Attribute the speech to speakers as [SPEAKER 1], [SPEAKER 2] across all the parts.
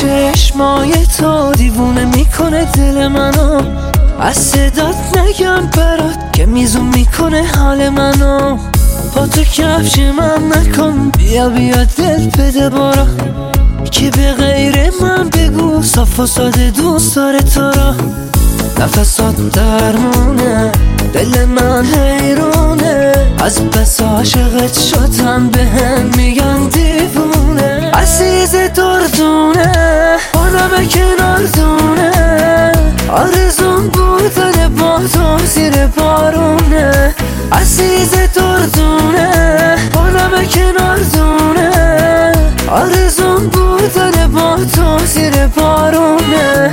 [SPEAKER 1] چشمای تو دیوونه میکنه دل منو، از صدات نگم برات که میزون میکنه حال منو. با تو کفش من نکن، بیا دل بده برا، که به غیر من بگو صاف و ساده دوست داره تو را. نفسات درمونه، دل من حیرونه، از بس عاشقت شدم به هم میگن دیوونه. عزیز دردونه با نمک ناردونه، آرزون بودن با تو زیر بارونه. عزیز دردونه با نمک ناردونه، آرزون بودن با تو زیر بارونه.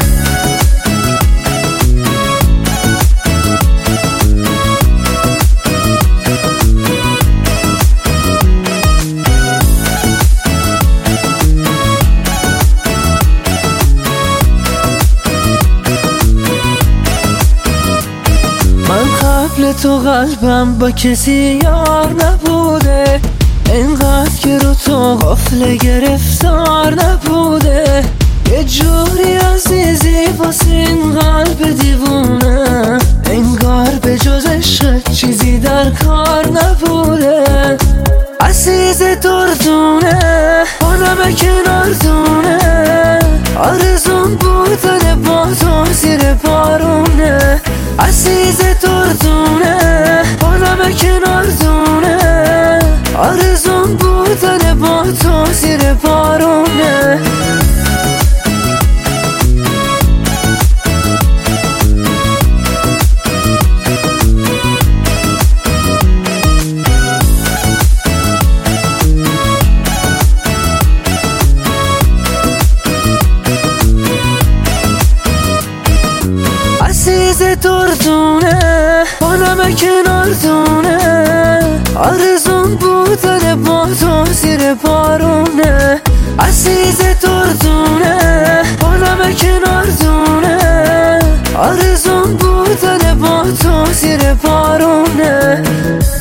[SPEAKER 1] قبل تو قلبم با کسی یار نبوده، اینقدر که رو تو غفله گرفتار نبوده. یه جوری عزیزی واسه این قلب دیوونه، انگار به جز عشق چیزی در کار نبوده. عزیز دردونه با نمک ناردونه، آرزون بودن با تو زیر بارونه. عزیز دردونه با نمک ناردونه، آرزون بودن با تو زیر بارونه. عزیز دردونه با نمک ناردونه، آرزون بودن با تو زیر بارونه. عزیز دردونه با نمک ناردونه، آرزون بودن با تو زیر بارونه.